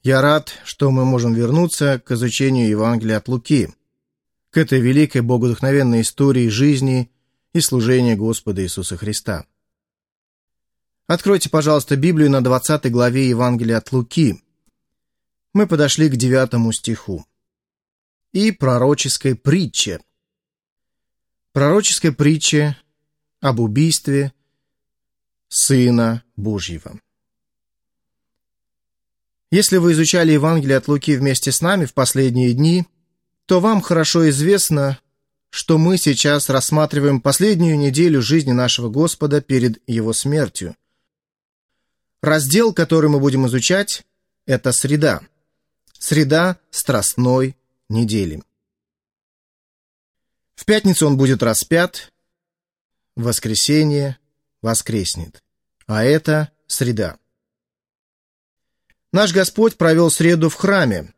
Я рад, что мы можем вернуться к изучению Евангелия от Луки, к этой великой богодухновенной истории жизни и служения Господа Иисуса Христа. Откройте, пожалуйста, Библию на 20 главе Евангелия от Луки. Мы подошли к 9 стиху. И пророческой притче. Пророческая притча об убийстве Сына Божьего. Если вы изучали Евангелие от Луки вместе с нами в последние дни, то вам хорошо известно, что мы сейчас рассматриваем последнюю неделю жизни нашего Господа перед Его смертью. Раздел, который мы будем изучать, это среда. Среда страстной недели. В пятницу Он будет распят, в воскресенье воскреснет. А это среда. Наш Господь провел среду в храме,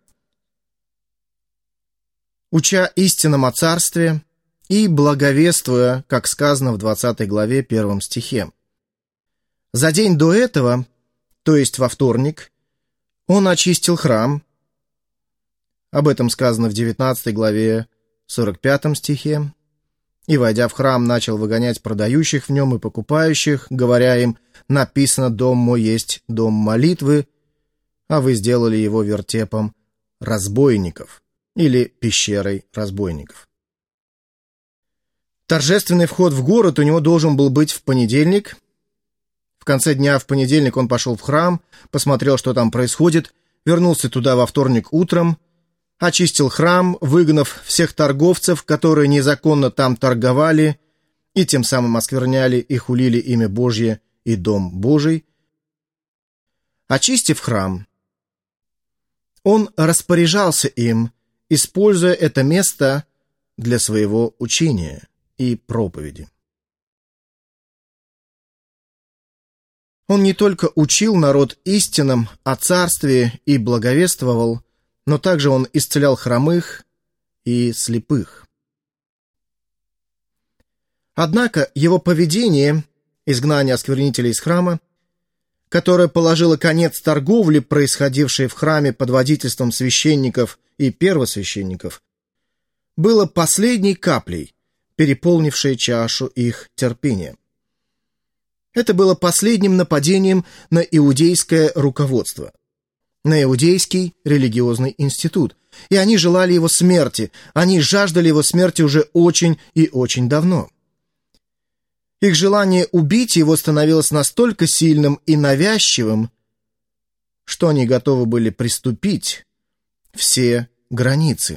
уча истинам о Царстве и благовествуя, как сказано в 20 главе 1 стихе. За день до этого, то есть во вторник, Он очистил храм. Об этом сказано в 19 главе 45 стихе. И, войдя в храм, начал выгонять продающих в нем и покупающих, говоря им: «Написано, дом мой есть дом молитвы, а вы сделали его вертепом разбойников» или пещерой разбойников. Торжественный вход в город у него должен был быть в понедельник. В конце дня в понедельник он пошел в храм, посмотрел, что там происходит, вернулся туда во вторник утром, очистил храм, выгнав всех торговцев, которые незаконно там торговали и тем самым оскверняли и хулили имя Божье и дом Божий. Очистив храм, он распоряжался им, используя это место для своего учения и проповеди. Он не только учил народ истинам о Царстве и благовествовал, но также он исцелял хромых и слепых. Однако его поведение, изгнание осквернителей из храма, которое положило конец торговле, происходившей в храме под водительством священников и первосвященников, было последней каплей, переполнившей чашу их терпения. Это было последним нападением на иудейское руководство, на иудейский религиозный институт, и они желали его смерти, они жаждали его смерти уже очень и очень давно. Их желание убить его становилось настолько сильным и навязчивым, что они готовы были приступить все границы.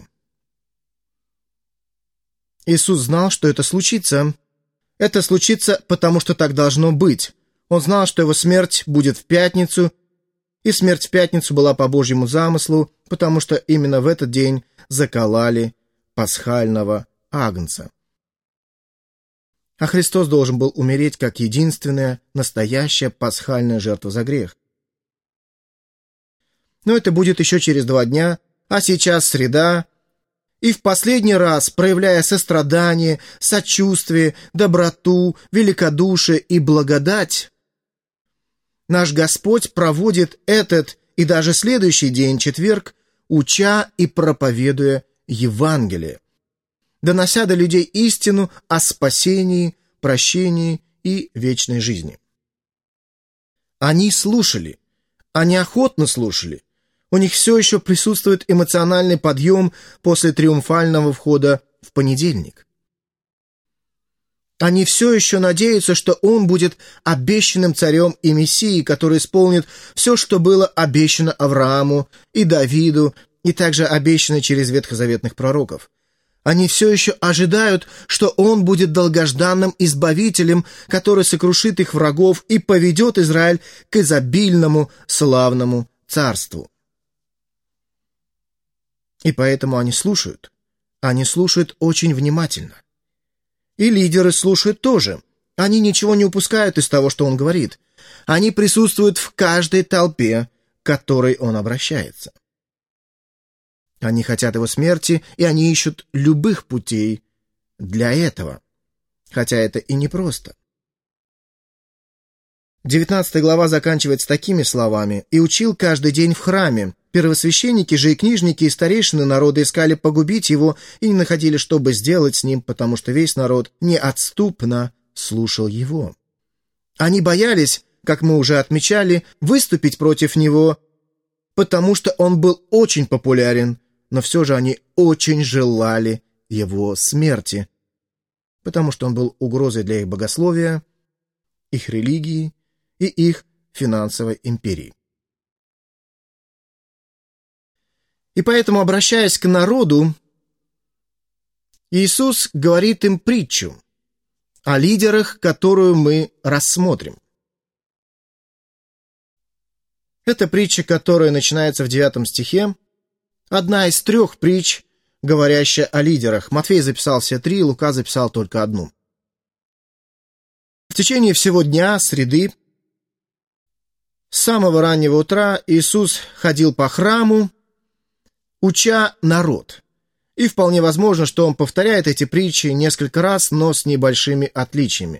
Иисус знал, что это случится. Это случится, потому что так должно быть. Он знал, что его смерть будет в пятницу, и смерть в пятницу была по Божьему замыслу, потому что именно в этот день закололи пасхального агнца. А Христос должен был умереть как единственная, настоящая пасхальная жертва за грех. Но это будет еще через 2 дня, а сейчас среда, и в последний раз, проявляя сострадание, сочувствие, доброту, великодушие и благодать, наш Господь проводит этот и даже следующий день, четверг, уча и проповедуя Евангелие, донося до людей истину о спасении, прощении и вечной жизни. Они слушали, они охотно слушали. У них все еще присутствует эмоциональный подъем после триумфального входа в понедельник. Они все еще надеются, что он будет обещанным царем и мессией, который исполнит все, что было обещано Аврааму и Давиду, и также обещано через ветхозаветных пророков. Они все еще ожидают, что он будет долгожданным избавителем, который сокрушит их врагов и поведет Израиль к изобильному, славному царству. И поэтому они слушают. Они слушают очень внимательно. И лидеры слушают тоже. Они ничего не упускают из того, что он говорит. Они присутствуют в каждой толпе, к которой он обращается. Они хотят его смерти, и они ищут любых путей для этого. Хотя это и непросто. 19 глава заканчивается такими словами: «И учил каждый день в храме, Первосвященники же и книжники и старейшины народа искали погубить его и не находили, что бы сделать с ним, потому что весь народ неотступно слушал его. Они боялись, как мы уже отмечали, выступить против него, потому что он был очень популярен, но все же они очень желали его смерти, потому что он был угрозой для их богословия, их религии и их финансовой империи. И поэтому, обращаясь к народу, Иисус говорит им притчу о лидерах, которую мы рассмотрим. Это притча, которая начинается в 9 стихе, одна из 3 притч, говорящая о лидерах. Матфей записал все 3, Лука записал только 1. В течение всего дня, среды, с самого раннего утра Иисус ходил по храму, уча народ. И вполне возможно, что он повторяет эти притчи несколько раз, но с небольшими отличиями.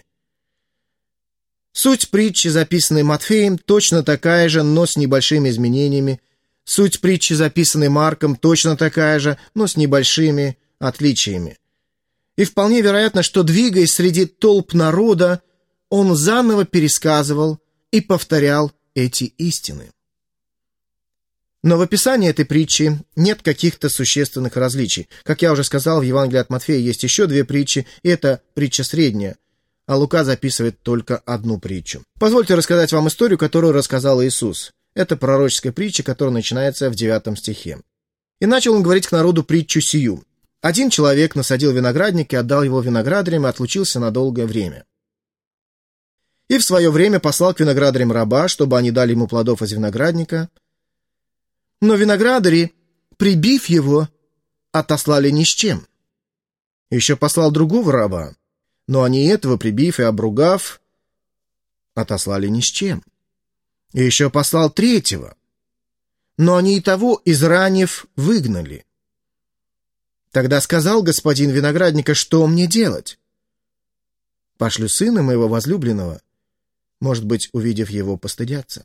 Суть притчи, записанной Матфеем, точно такая же, но с небольшими изменениями. Суть притчи, записанной Марком, точно такая же, но с небольшими отличиями. И вполне вероятно, что, двигаясь среди толп народа, он заново пересказывал и повторял эти истины. Но в описании этой притчи нет каких-то существенных различий. Как я уже сказал, в Евангелии от Матфея есть еще 2 притчи, и это притча средняя, а Лука записывает только 1 притчу. Позвольте рассказать вам историю, которую рассказал Иисус. Это пророческая притча, которая начинается в 9 стихе. «И начал он говорить к народу притчу сию. Один человек насадил виноградник и отдал его виноградарям и отлучился на долгое время. И в свое время послал к виноградарям раба, чтобы они дали ему плодов из виноградника. Но виноградари, прибив его, отослали ни с чем. Еще послал другого раба, но они этого, прибив и обругав, отослали ни с чем. И еще послал 3-го, но они и того, изранив, выгнали. Тогда сказал господин виноградника: что мне делать? Пошлю сына моего возлюбленного, может быть, увидев его, постыдятся.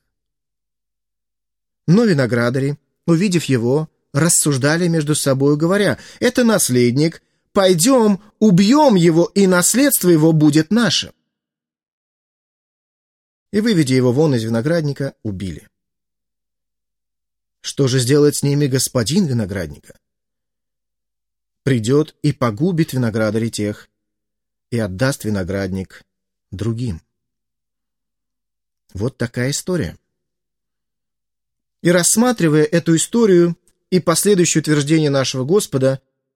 Но виноградари, увидев его, рассуждали между собой, говоря: это наследник, пойдем, убьем его, и наследство его будет наше. И, выведя его вон из виноградника, убили. Что же сделает с ними господин виноградника? Придет и погубит виноградарей тех, и отдаст виноградник другим. Вот такая история. И рассматривая эту историю и последующее утверждение нашего Господа,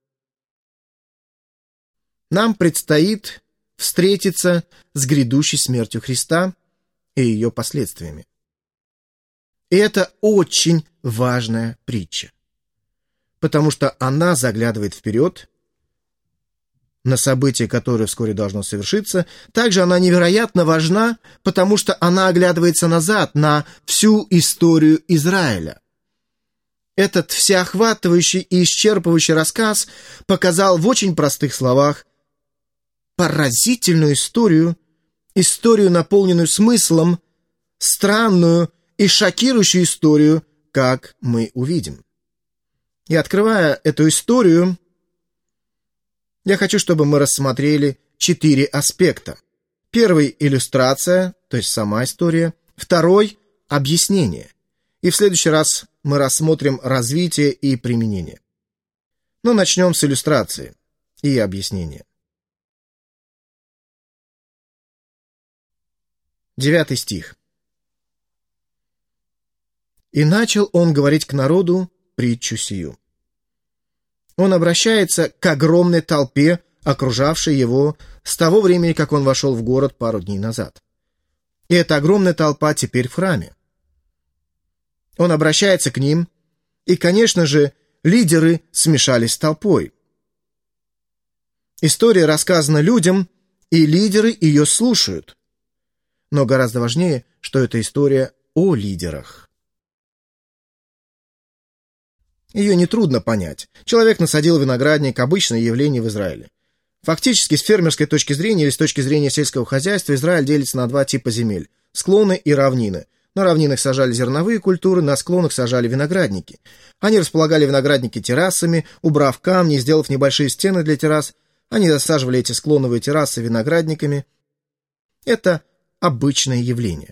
нам предстоит встретиться с грядущей смертью Христа и ее последствиями. И это очень важная притча, потому что она заглядывает вперед на событие, которое вскоре должно совершиться. Также она невероятно важна, потому что она оглядывается назад на всю историю Израиля. Этот всеохватывающий и исчерпывающий рассказ показал в очень простых словах поразительную историю, наполненную смыслом, странную и шокирующую историю, как мы увидим. И открывая эту историю, я хочу, чтобы мы рассмотрели 4 аспекта. Первый — иллюстрация, то есть сама история. Второй — объяснение. И в следующий раз мы рассмотрим развитие и применение. Но начнем с иллюстрации и объяснения. 9 стих. «И начал он говорить к народу притчу сию». Он обращается к огромной толпе, окружавшей его с того времени, как он вошел в город пару дней назад. И эта огромная толпа теперь в храме. Он обращается к ним, и, конечно же, лидеры смешались с толпой. История рассказана людям, и лидеры ее слушают. Но гораздо важнее, что это история о лидерах. Ее нетрудно понять. Человек насадил виноградник — обычное явление в Израиле. Фактически, с фермерской точки зрения или с точки зрения сельского хозяйства, Израиль делится на 2 типа земель — склоны и равнины. На равнинах сажали зерновые культуры, на склонах сажали виноградники. Они располагали виноградники террасами, убрав камни и сделав небольшие стены для террас. Они засаживали эти склоновые террасы виноградниками. Это обычное явление.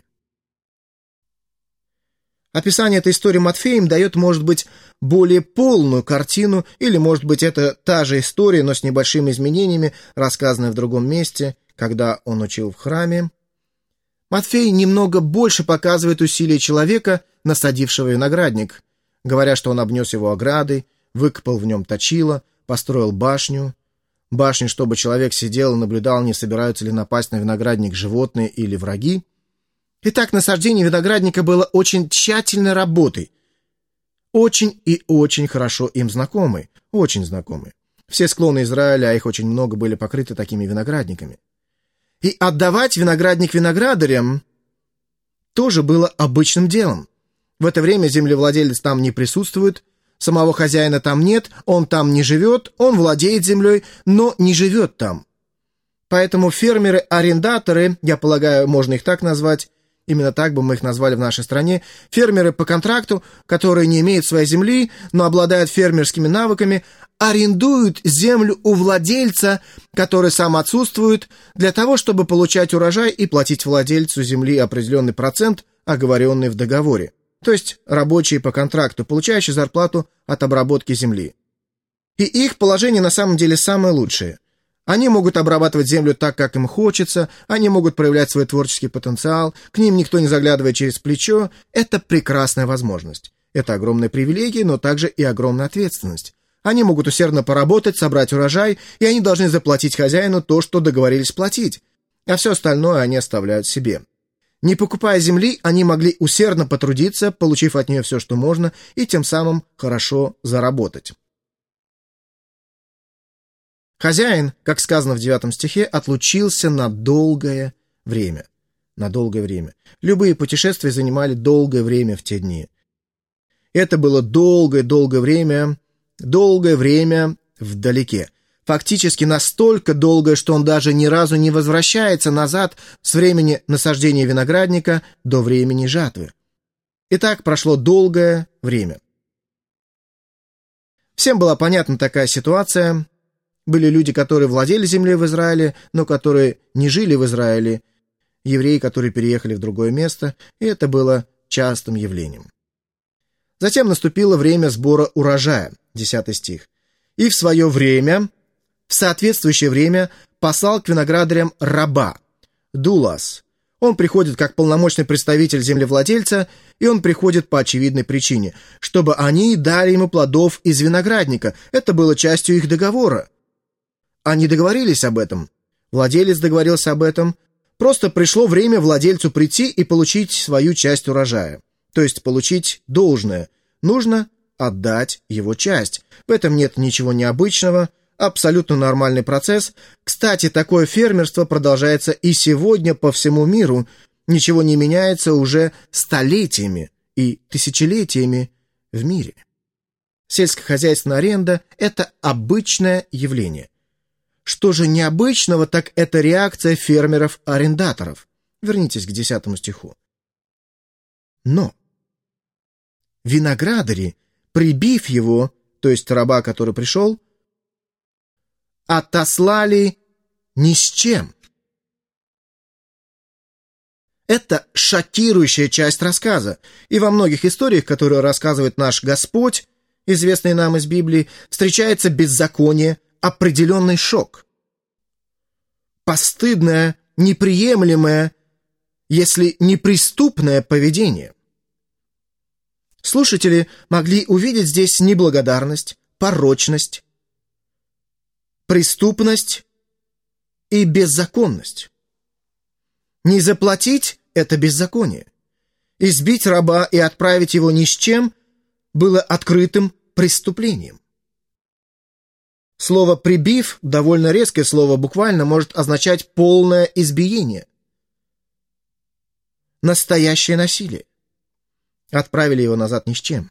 Описание этой истории Матфеем дает, может быть, более полную картину, или, может быть, это та же история, но с небольшими изменениями, рассказанная в другом месте, когда он учил в храме. Матфей немного больше показывает усилия человека, насадившего виноградник, говоря, что он обнес его оградой, выкопал в нем точило, построил башню, чтобы человек сидел и наблюдал, не собираются ли напасть на виноградник животные или враги. Итак, насаждение виноградника было очень тщательной работой, очень и очень хорошо им знакомы, очень знакомы. Все склоны Израиля, а их очень много, были покрыты такими виноградниками. И отдавать виноградник виноградарям тоже было обычным делом. В это время землевладелец там не присутствует, самого хозяина там нет, он там не живет, он владеет землей, но не живет там. Поэтому фермеры-арендаторы, я полагаю, можно их так назвать, именно так бы мы их назвали в нашей стране, фермеры по контракту, которые не имеют своей земли, но обладают фермерскими навыками, арендуют землю у владельца, который сам отсутствует, для того, чтобы получать урожай и платить владельцу земли определенный процент, оговоренный в договоре. То есть рабочие по контракту, получающие зарплату от обработки земли. И их положение на самом деле самое лучшее. Они могут обрабатывать землю так, как им хочется, они могут проявлять свой творческий потенциал, к ним никто не заглядывает через плечо. Это прекрасная возможность. Это огромная привилегия, но также и огромная ответственность. Они могут усердно поработать, собрать урожай, и они должны заплатить хозяину то, что договорились платить, а все остальное они оставляют себе. Не покупая земли, они могли усердно потрудиться, получив от нее все, что можно, и тем самым хорошо заработать. Хозяин, как сказано в 9 стихе, отлучился на долгое время. На долгое время. Любые путешествия занимали долгое время в те дни. Это было долгое время вдалеке. Фактически настолько долгое, что он даже ни разу не возвращается назад с времени насаждения виноградника до времени жатвы. Итак, прошло долгое время. Всем была понятна такая ситуация. Были люди, которые владели землей в Израиле, но которые не жили в Израиле, евреи, которые переехали в другое место, и это было частым явлением. Затем наступило время сбора урожая, 10 стих. «И в свое время, в соответствующее время, послал к виноградарям раба, дулас». Он приходит как полномочный представитель землевладельца, и он приходит по очевидной причине, чтобы они дали ему плодов из виноградника. Это было частью их договора. Они договорились об этом. Владелец договорился об этом. Просто пришло время владельцу прийти и получить свою часть урожая. То есть получить должное. Нужно отдать его часть. В этом нет ничего необычного. Абсолютно нормальный процесс. Кстати, такое фермерство продолжается и сегодня по всему миру. Ничего не меняется уже столетиями и тысячелетиями в мире. Сельскохозяйственная аренда – это обычное явление. Что же необычного, так это реакция фермеров-арендаторов. Вернитесь к 10 стиху. Но виноградари, прибив его, то есть раба, который пришел, отослали ни с чем. Это шокирующая часть рассказа, и во многих историях, которые рассказывает наш Господь, известные нам из Библии, встречается беззаконие, определенный шок. Постыдное, неприемлемое, если не преступное поведение. Слушатели могли увидеть здесь неблагодарность, порочность, преступность и беззаконность. Не заплатить – это беззаконие. Избить раба и отправить его ни с чем было открытым преступлением. Слово «прибив», довольно резкое слово, буквально может означать полное избиение. Настоящее насилие. Отправили его назад ни с чем.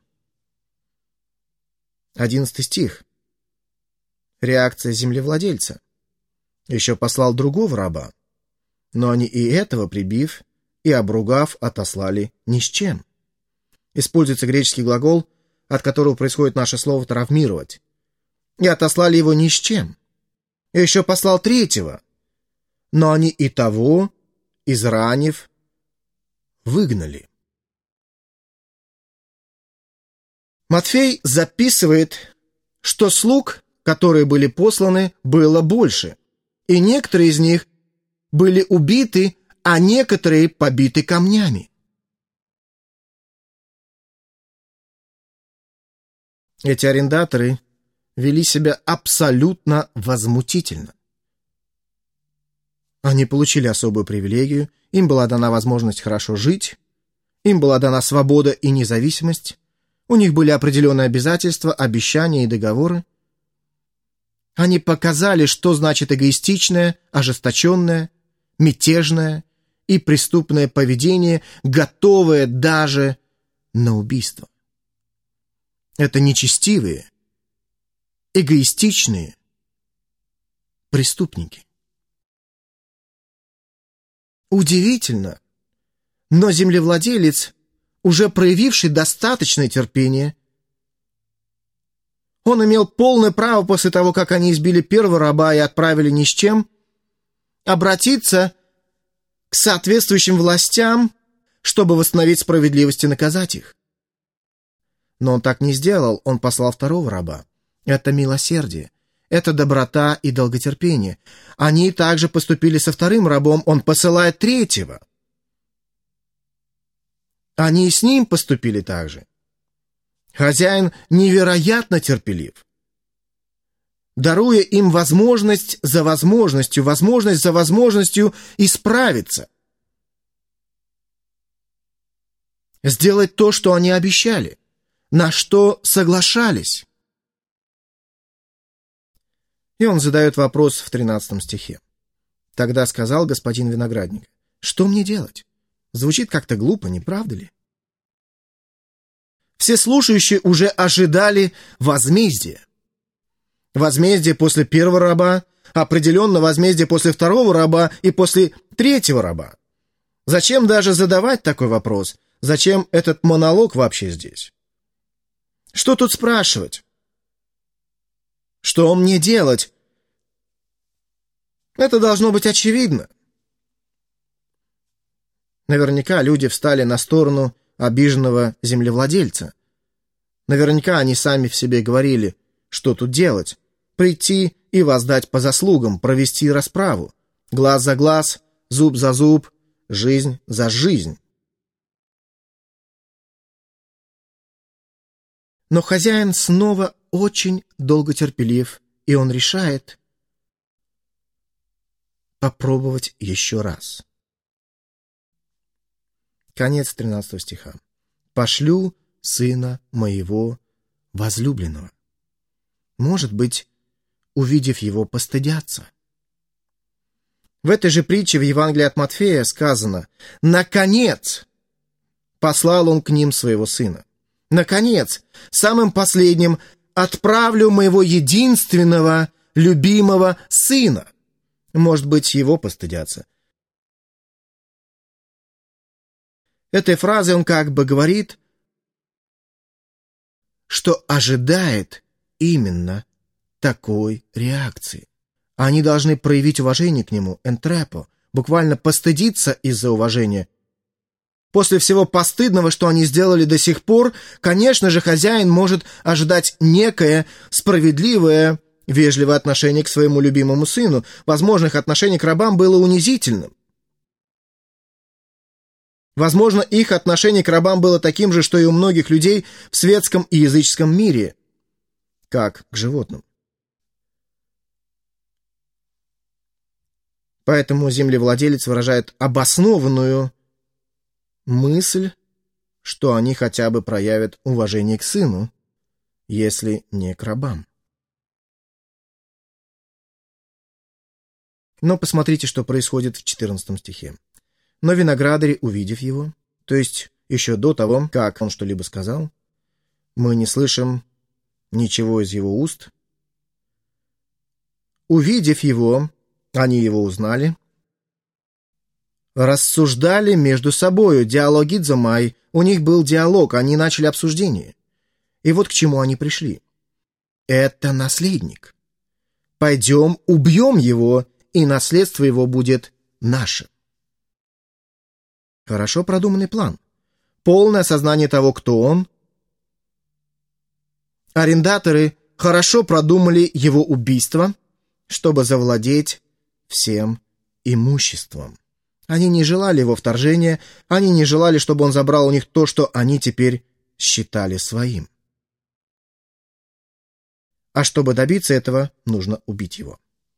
11 стих. Реакция землевладельца. Еще послал другого раба. Но они и этого, прибив, и, обругав, отослали ни с чем. Используется греческий глагол, от которого происходит наше слово «травмировать». И отослали его ни с чем. И еще послал третьего. Но они и того, изранив, выгнали. Матфей записывает, что слуг, которые были посланы, было больше, и некоторые из них были убиты, а некоторые побиты камнями. Эти арендаторы вели себя абсолютно возмутительно. Они получили особую привилегию, им была дана возможность хорошо жить, им была дана свобода и независимость, у них были определенные обязательства, обещания и договоры. Они показали, что значит эгоистичное, ожесточенное, мятежное и преступное поведение, готовое даже на убийство. Это нечестивые, эгоистичные преступники. Удивительно, но землевладелец, уже проявивший достаточное терпение, он имел полное право после того, как они избили первого раба и отправили ни с чем, обратиться к соответствующим властям, чтобы восстановить справедливость и наказать их. Но он так не сделал, он послал второго раба. Это милосердие, это доброта и долготерпение. Они также поступили со вторым рабом, он посылает третьего. Они и с ним поступили так же. Хозяин невероятно терпелив, даруя им возможность за возможностью исправиться, сделать то, что они обещали, на что соглашались. И он задает вопрос в 13 стихе. «Тогда сказал господин виноградник: что мне делать?» Звучит как-то глупо, не правда ли? Все слушающие уже ожидали возмездия. Возмездие после первого раба, определенно возмездие после второго раба и после третьего раба. Зачем даже задавать такой вопрос? Зачем этот монолог вообще здесь? Что тут спрашивать? Что мне делать? Это должно быть очевидно. Наверняка люди встали на сторону обиженного землевладельца. Наверняка они сами в себе говорили, что тут делать? Прийти и воздать по заслугам, провести расправу. Глаз за глаз, зуб за зуб, жизнь за жизнь. Но хозяин снова очень долготерпелив, и он решает попробовать еще раз. Конец 13 стиха. «Пошлю сына моего возлюбленного». Может быть, увидев его, постыдятся. В этой же притче в Евангелии от Матфея сказано: «Наконец послал он к ним своего сына». Наконец, самым последним отправлю моего единственного, любимого сына. Может быть, его постыдятся. Этой фразой он как бы говорит, что ожидает именно такой реакции. Они должны проявить уважение к нему, энтрепо, буквально постыдиться из-за уважения. После всего постыдного, что они сделали до сих пор, конечно же, хозяин может ожидать некое справедливое, вежливое отношение к своему любимому сыну. Возможно, их отношение к рабам было унизительным. Возможно, их отношение к рабам было таким же, что и у многих людей в светском и языческом мире, как к животным. Поэтому землевладелец выражает обоснованную мысль, что они хотя бы проявят уважение к сыну, если не к рабам. Но посмотрите, что происходит в 14 стихе. «Но виноградари, увидев его», то есть еще до того, как он что-либо сказал, мы не слышим ничего из его уст. Увидев его, они его узнали, рассуждали между собою, диалогидзомай, у них был диалог, они начали обсуждение. И вот к чему они пришли. Это наследник. Пойдем, убьем его, и наследство его будет наше. Хорошо продуманный план. Полное осознание того, кто он. Арендаторы хорошо продумали его убийство, чтобы завладеть всем имуществом. Они не желали его вторжения, они не желали, чтобы он забрал у них то, что они теперь считали своим. А чтобы добиться этого, нужно убить его.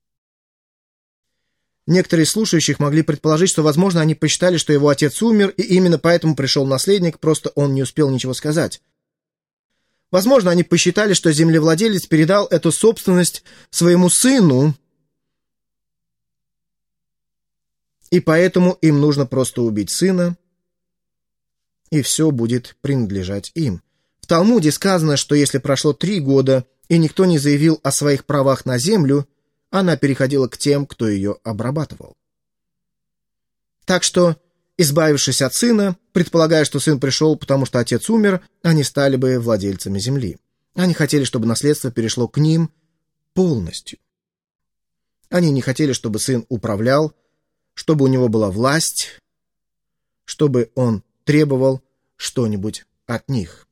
Некоторые из слушающих могли предположить, что, возможно, они посчитали, что его отец умер, и именно поэтому пришел наследник, просто он не успел ничего сказать. Возможно, они посчитали, что землевладелец передал эту собственность своему сыну, и поэтому им нужно просто убить сына, и все будет принадлежать им. В Талмуде сказано, что если прошло 3 года, и никто не заявил о своих правах на землю, она переходила к тем, кто ее обрабатывал. Так что, избавившись от сына, предполагая, что сын пришел, потому что отец умер, они стали бы владельцами земли. Они хотели, чтобы наследство перешло к ним полностью. Они не хотели, чтобы сын управлял, чтобы у него была власть, чтобы он требовал что-нибудь от них.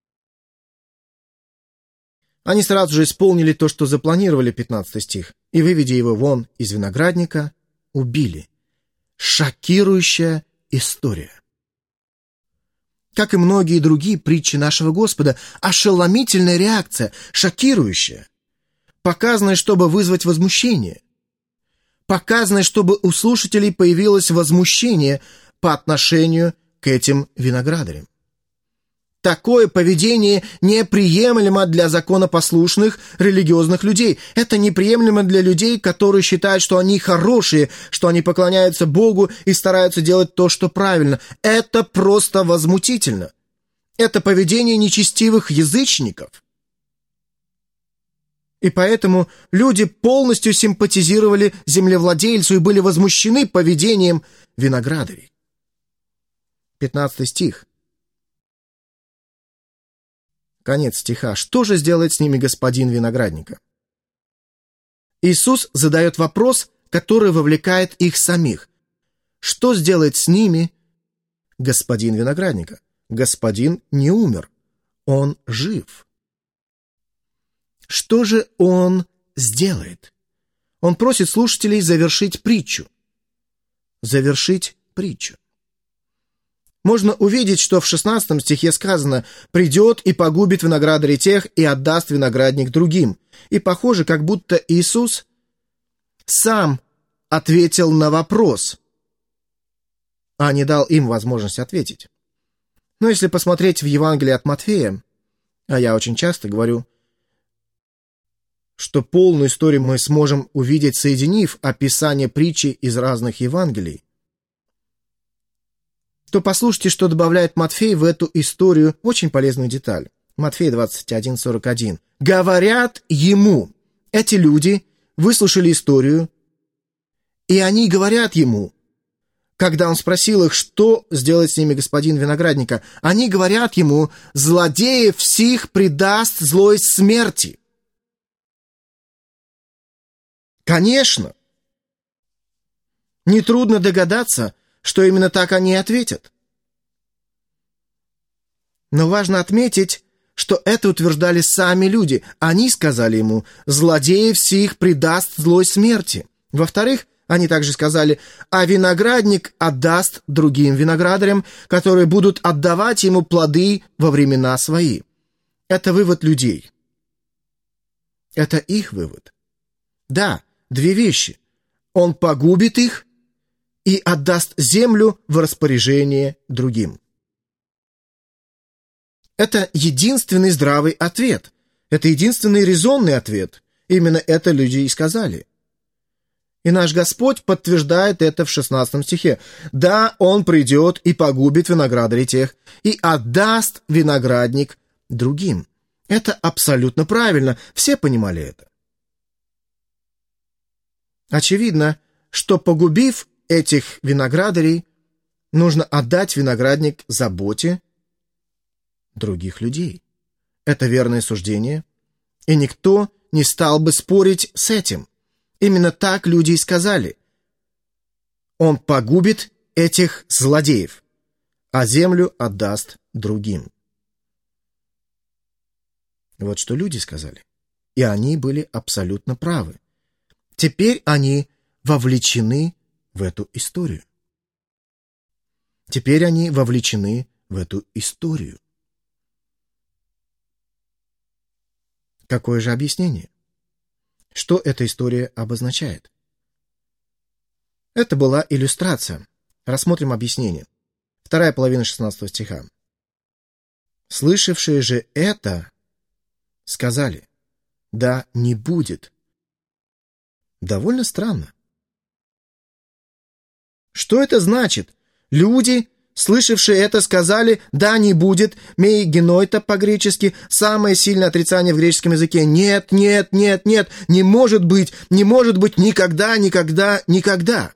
Они сразу же исполнили то, что запланировали, 15 стих, и, выведя его вон из виноградника, убили. Шокирующая история. Как и многие другие притчи нашего Господа, ошеломительная реакция, шокирующая, показанная, чтобы вызвать возмущение, показанная, чтобы у слушателей появилось возмущение по отношению к этим виноградарям. Такое поведение неприемлемо для законопослушных религиозных людей. Это неприемлемо для людей, которые считают, что они хорошие, что они поклоняются Богу и стараются делать то, что правильно. Это просто возмутительно. Это поведение нечестивых язычников. И поэтому люди полностью симпатизировали землевладельцу и были возмущены поведением виноградарей. 15 стих. Конец стиха. Что же сделает с ними господин виноградника? Иисус задает вопрос, который вовлекает их самих. Что сделает с ними господин виноградника? Господин не умер. Он жив. Что же он сделает? Он просит слушателей завершить притчу. Завершить притчу. Можно увидеть, что в 16 стихе сказано «придет и погубит виноградарей тех и отдаст виноградник другим». И похоже, как будто Иисус сам ответил на вопрос, а не дал им возможность ответить. Но если посмотреть в Евангелие от Матфея, а я очень часто говорю, что полную историю мы сможем увидеть, соединив описание притчи из разных Евангелий, то послушайте, что добавляет Матфей в эту историю, очень полезную деталь. Матфея 21:41. «Говорят ему». Эти люди выслушали историю, и они говорят ему, когда он спросил их, что сделает с ними господин виноградника, они говорят ему: «Злодеев всех предаст злой смерти». Конечно, нетрудно догадаться, что именно так они и ответят. Но важно отметить, что это утверждали сами люди. Они сказали ему: «Злодеев всех предаст злой смерти». Во-вторых, они также сказали: «А виноградник отдаст другим виноградарям, которые будут отдавать ему плоды во времена свои». Это вывод людей. Это их вывод. Да, 2 вещи. Он погубит их и отдаст землю в распоряжение другим. Это единственный здравый ответ. Это единственный резонный ответ. Именно это люди и сказали. И наш Господь подтверждает это в 16 стихе. «Да, Он придет и погубит виноградарей тех, и отдаст виноградник другим». Это абсолютно правильно. Все понимали это. Очевидно, что, погубив этих виноградарей, нужно отдать виноградник заботе других людей. Это верное суждение, и никто не стал бы спорить с этим. Именно так люди и сказали. Он погубит этих злодеев, а землю отдаст другим. Вот что люди сказали. И они были абсолютно правы. Теперь они вовлечены в эту историю. Теперь они вовлечены в эту историю. Какое же объяснение? Что эта история обозначает? Это была иллюстрация. Рассмотрим объяснение. Вторая половина 16 стиха. «Слышавшие же это сказали: да не будет». Довольно странно. Что это значит? Люди, слышавшие это, сказали: да не будет, мей генойта по-гречески, самое сильное отрицание в греческом языке. Нет, нет, нет, нет, не может быть никогда, никогда, никогда.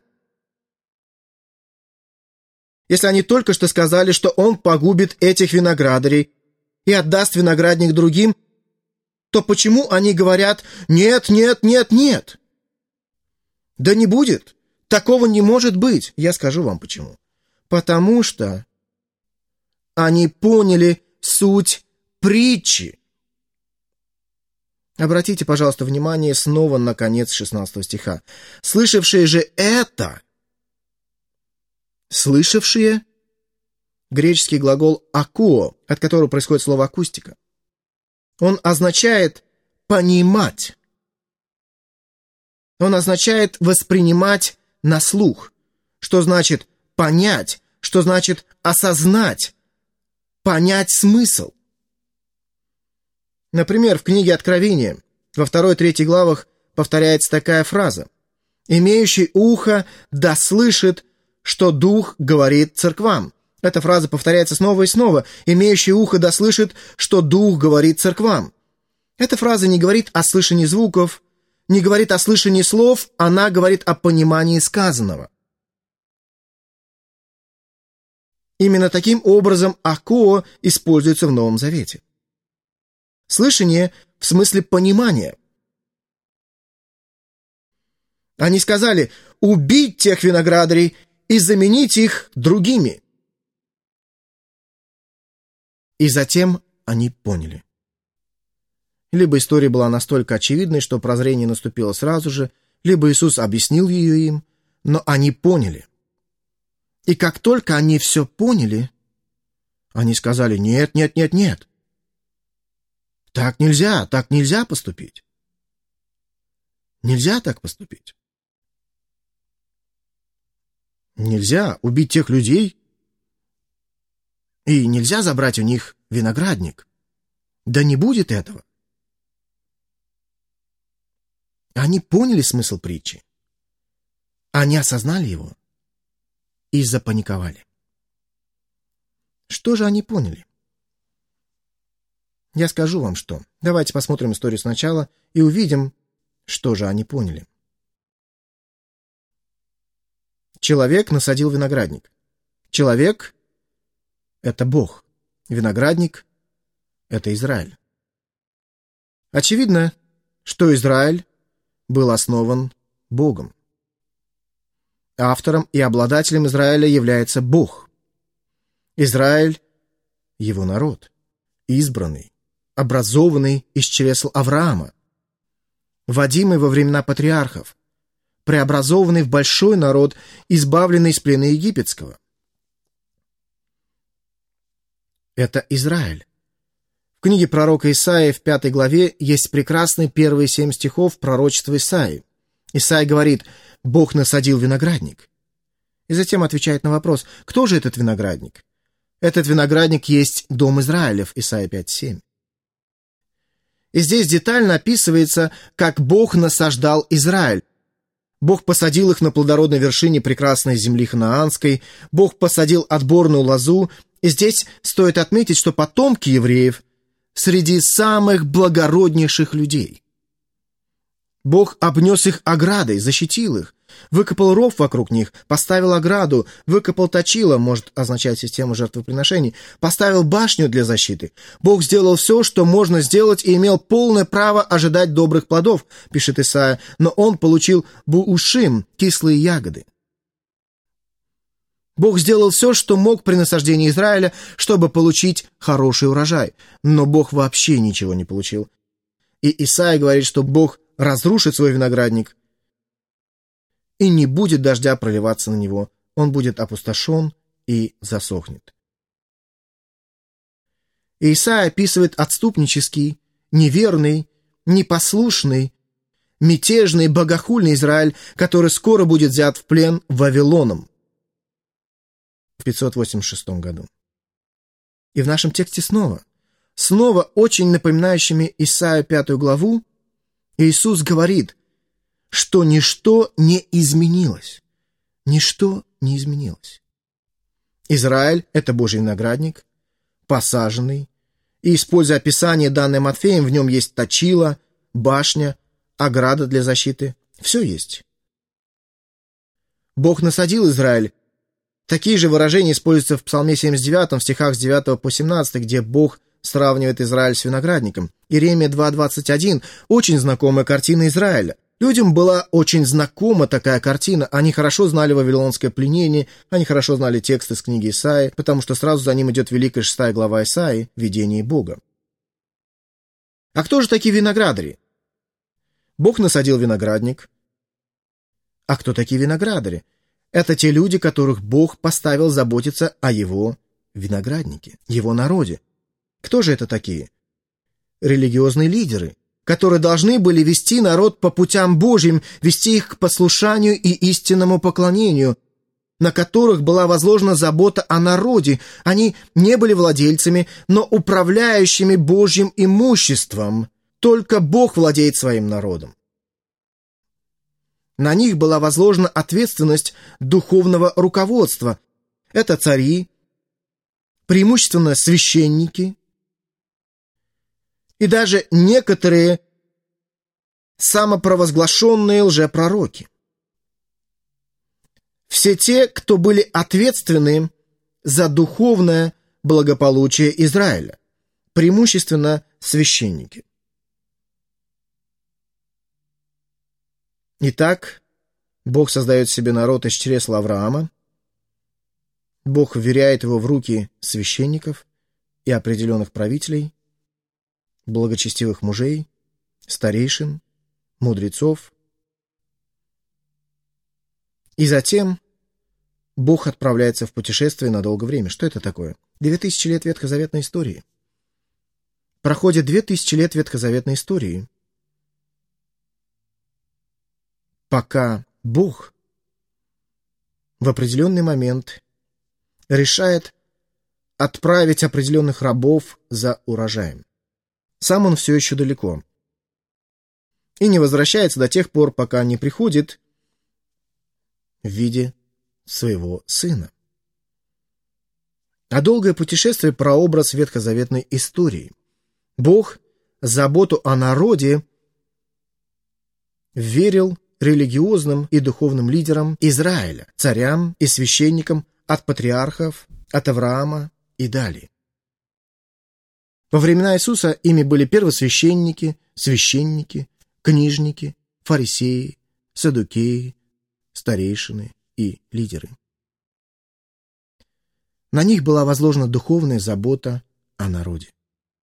Если они только что сказали, что он погубит этих виноградарей и отдаст виноградник другим, то почему они говорят: нет, нет, нет, нет? Да не будет. Такого не может быть. Я скажу вам почему. Потому что они поняли суть притчи. Обратите, пожалуйста, внимание снова на конец 16 стиха. Слышавшие же это. Слышавшие — греческий глагол «акуо», от которого происходит слово «акустика». Он означает «понимать». Он означает «воспринимать на слух». Что значит «понять», что значит «осознать», «понять смысл». Например, в книге Откровения во 2-3 главах повторяется такая фраза: «Имеющий ухо да слышит, что Дух говорит церквам». Эта фраза повторяется снова и снова. «Имеющий ухо да слышит, что Дух говорит церквам». Эта фраза не говорит о слышании звуков, не говорит о слышании слов, она говорит о понимании сказанного. Именно таким образом «акуо» используется в Новом Завете. Слышание в смысле понимания. Они сказали: убить тех виноградарей и заменить их другими. И затем они поняли. Либо история была настолько очевидной, что прозрение наступило сразу же, либо Иисус объяснил ее им, но они поняли. И как только они все поняли, они сказали: нет, нет, нет, нет. Так нельзя поступить. Нельзя так поступить. Нельзя убить тех людей, и нельзя забрать у них виноградник. Да не будет этого. Они поняли смысл притчи. Они осознали его и запаниковали. Что же они поняли? Я скажу вам что. Давайте посмотрим историю сначала и увидим, что же они поняли. Человек насадил виноградник. Человек — это Бог. Виноградник — это Израиль. Очевидно, что Израиль был основан Богом. Автором и обладателем Израиля является Бог. Израиль — его народ, избранный, образованный из чресл Авраама, водимый во времена патриархов, преобразованный в большой народ, избавленный из плена египетского. Это Израиль. В книге пророка Исаии в 5 главе есть прекрасные первые 7 стихов пророчества Исаии. Исаия говорит: «Бог насадил виноградник». И затем отвечает на вопрос: кто же этот виноградник? Этот виноградник есть дом Израилев, Исаия 5:7. И здесь детально описывается, как Бог насаждал Израиль. Бог посадил их на плодородной вершине прекрасной земли ханаанской, Бог посадил отборную лозу, и здесь стоит отметить, что потомки евреев среди самых благороднейших людей. Бог обнес их оградой, защитил их, Выкопал ров вокруг них, поставил ограду, выкопал точило, может означать систему жертвоприношений, поставил башню для защиты. Бог сделал все, что можно сделать, и имел полное право ожидать добрых плодов, пишет Исаия, но он получил буушим, кислые ягоды. Бог сделал все, что мог при насаждении Израиля, чтобы получить хороший урожай, но Бог вообще ничего не получил. И Исаия говорит, что Бог разрушит свой виноградник, и не будет дождя проливаться на него, он будет опустошен и засохнет. И Исаия описывает отступнический, неверный, непослушный, мятежный, богохульный Израиль, который скоро будет взят в плен Вавилоном в 586 году. И в нашем тексте снова очень напоминающими Исаию 5 главу, Иисус говорит, что ничто не изменилось. Ничто не изменилось. Израиль — это Божий виноградник, посаженный, и, используя описание, данное Матфеем, в нем есть точило, башня, ограда для защиты. Все есть. Бог насадил Израиль. Такие же выражения используются в Псалме 79, в стихах с 9 по 17, где Бог сравнивает Израиль с виноградником. Иеремия 2:21 — очень знакомая картина Израиля. Людям была очень знакома такая картина. Они хорошо знали вавилонское пленение, они хорошо знали текст из книги Исаии, потому что сразу за ним идет великая 6 глава Исаии «Видение Бога». А кто же такие виноградари? Бог насадил виноградник. А кто такие виноградари? Это те люди, которых Бог поставил заботиться о его винограднике, его народе. Кто же это такие? Религиозные лидеры, которые должны были вести народ по путям Божьим, вести их к послушанию и истинному поклонению, на которых была возложена забота о народе. Они не были владельцами, но управляющими Божьим имуществом. Только Бог владеет своим народом. На них была возложена ответственность духовного руководства. Это цари, преимущественно священники, и даже некоторые самопровозглашенные лжепророки. Все те, кто были ответственны за духовное благополучие Израиля, преимущественно священники. Итак, Бог создает себе народ из чресла Авраама, Бог вверяет его в руки священников и определенных правителей, благочестивых мужей, старейшин, мудрецов. И затем Бог отправляется в путешествие на долгое время. Что это такое? 2000 лет ветхозаветной истории. Проходит 2000 лет ветхозаветной истории, пока Бог в определенный момент решает отправить определенных рабов за урожаем. Сам он все еще далеко. И не возвращается до тех пор, пока не приходит в виде своего сына. А долгое путешествие — прообраз ветхозаветной истории. Бог заботу о народе верил религиозным и духовным лидерам Израиля, царям и священникам от патриархов, от Авраама и далее. Во времена Иисуса ими были первосвященники, священники, книжники, фарисеи, саддукеи, старейшины и лидеры. На них была возложена духовная забота о народе.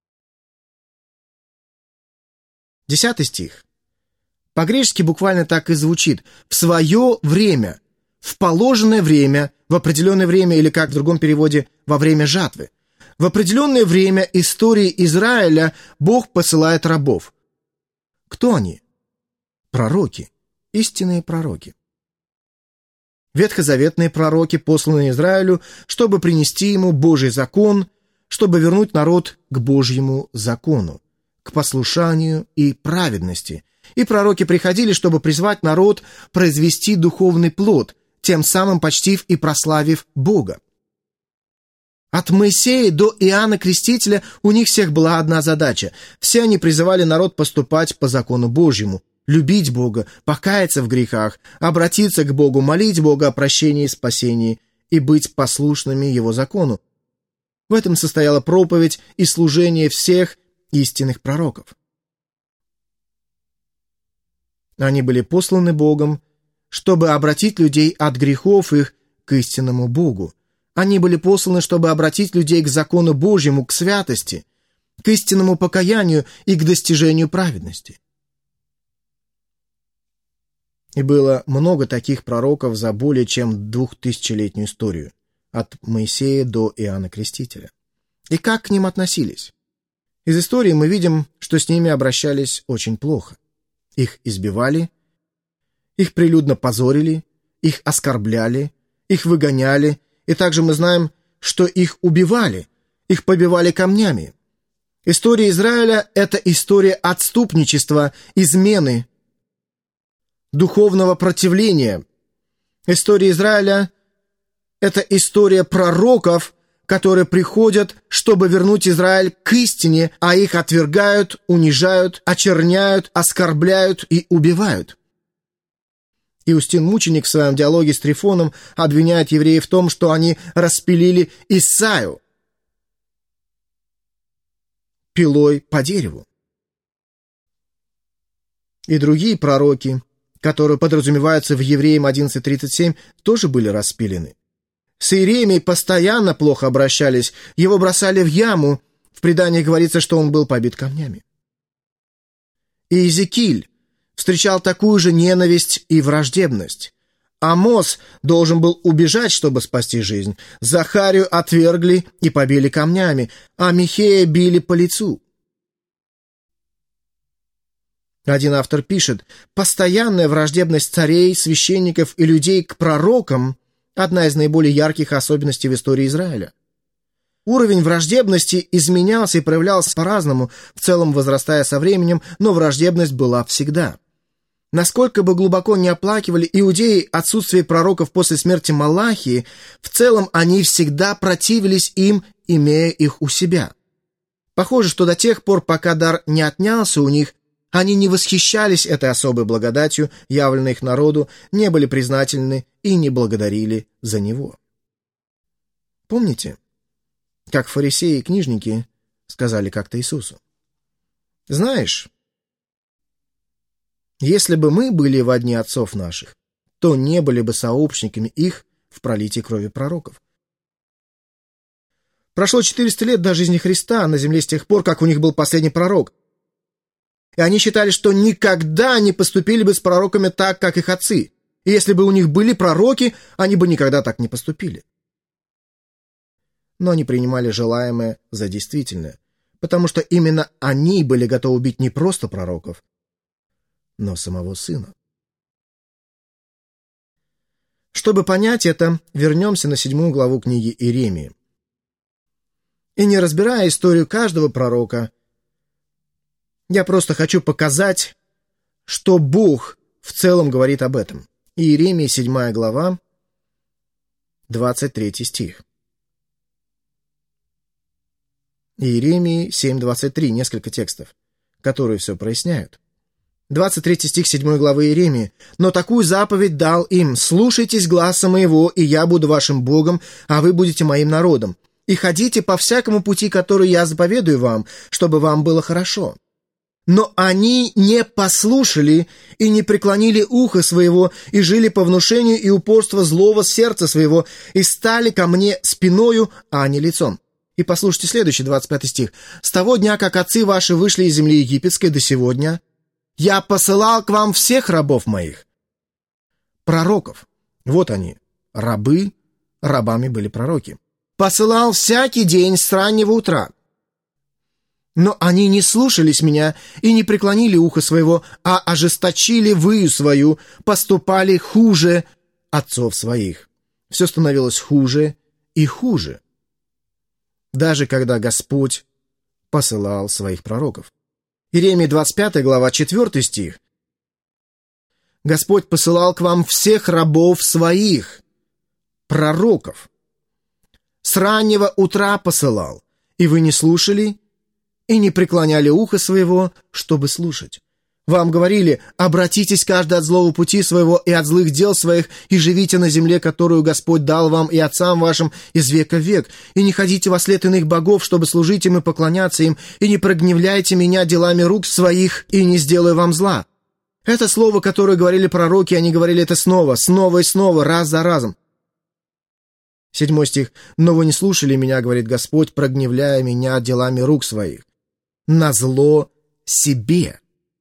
10 стих. По-гречески буквально так и звучит: «в свое время», «в положенное время», «в определенное время» или, как в другом переводе, «во время жатвы». В определенное время истории Израиля Бог посылает рабов. Кто они? Пророки, истинные пророки. Ветхозаветные пророки, посланные Израилю, чтобы принести ему Божий закон, чтобы вернуть народ к Божьему закону, к послушанию и праведности. И пророки приходили, чтобы призвать народ произвести духовный плод, тем самым почтив и прославив Бога. От Моисея до Иоанна Крестителя у них всех была одна задача. Все они призывали народ поступать по закону Божьему. любить Бога, покаяться в грехах, обратиться к Богу, молить Бога о прощении и спасении и быть послушными Его закону. В этом состояла проповедь и служение всех истинных пророков. Они были посланы Богом, чтобы обратить людей от грехов их к истинному Богу. Они были посланы, чтобы обратить людей к закону Божьему, к святости, к истинному покаянию и к достижению праведности. И было много таких пророков за более чем 2000-летнюю историю, от Моисея до Иоанна Крестителя. И как к ним относились? Из истории мы видим, что с ними обращались очень плохо. Их избивали, их прилюдно позорили, их оскорбляли, их выгоняли, и также мы знаем, что их убивали, их побивали камнями. История Израиля — это история отступничества, измены, духовного противления. История Израиля — это история пророков, которые приходят, чтобы вернуть Израиль к истине, а их отвергают, унижают, очерняют, оскорбляют и убивают. Иустин Мученик в своем диалоге с Трифоном обвиняет евреев в том, что они распилили Исаию пилой по дереву. И другие пророки, которые подразумеваются в Евреям 11:37, тоже были распилены. С Иеремией постоянно плохо обращались, его бросали в яму, в предании говорится, что он был побит камнями. И Иезекииль встречал такую же ненависть и враждебность. Амос должен был убежать, чтобы спасти жизнь. Захарию отвергли и побили камнями, а Михея били по лицу. Один автор пишет: «Постоянная враждебность царей, священников и людей к пророкам – одна из наиболее ярких особенностей в истории Израиля. Уровень враждебности изменялся и проявлялся по-разному, в целом возрастая со временем, но враждебность была всегда. Насколько бы глубоко не оплакивали иудеи отсутствие пророков после смерти Малахии, в целом они всегда противились им, имея их у себя. Похоже, что до тех пор, пока дар не отнялся у них, они не восхищались этой особой благодатью, явленной их народу, не были признательны и не благодарили за него». Помните, как фарисеи и книжники сказали как-то Иисусу: «Знаешь, если бы мы были во дни отцов наших, то не были бы сообщниками их в пролитии крови пророков». Прошло 400 лет до жизни Христа на земле с тех пор, как у них был последний пророк. И они считали, что никогда не поступили бы с пророками так, как их отцы. И если бы у них были пророки, они бы никогда так не поступили. Но они принимали желаемое за действительное, потому что именно они были готовы убить не просто пророков, но самого Сына. Чтобы понять это, вернемся на 7 главу книги Иеремии. И не разбирая историю каждого пророка, я просто хочу показать, что Бог в целом говорит об этом. Иеремия, 7 глава, 23 стих. Иеремии 7:23, несколько текстов, которые все проясняют. 23 стих 7 главы Иеремии. «Но такую заповедь дал им: слушайтесь гласа моего, и я буду вашим Богом, а вы будете моим народом. И ходите по всякому пути, который я заповедую вам, чтобы вам было хорошо. Но они не послушали и не преклонили ухо своего, и жили по внушению и упорству злого сердца своего, и стали ко мне спиною, а не лицом». И послушайте следующий, 25 стих. «С того дня, как отцы ваши вышли из земли египетской до сегодня, я посылал к вам всех рабов моих». Пророков. Вот они, рабы, рабами были пророки. «Посылал всякий день с раннего утра. Но они не слушались меня и не преклонили ухо своего, а ожесточили выю свою, поступали хуже отцов своих». Все становилось хуже и хуже, даже когда Господь посылал своих пророков. Иеремия 25 глава, 4 стих. «Господь посылал к вам всех рабов своих, пророков. С раннего утра посылал, и вы не слушали и не преклоняли ухо своего, чтобы слушать. Вам говорили: обратитесь каждый от злого пути своего и от злых дел своих, и живите на земле, которую Господь дал вам и отцам вашим из века в век, и не ходите во след иных богов, чтобы служить им и поклоняться им, и не прогневляйте меня делами рук своих, и не сделаю вам зла». Это слово, которое говорили пророки, они говорили это снова и снова, раз за разом. 7 стих. «Но вы не слушали меня, говорит Господь, прогневляя меня делами рук своих, назло себе».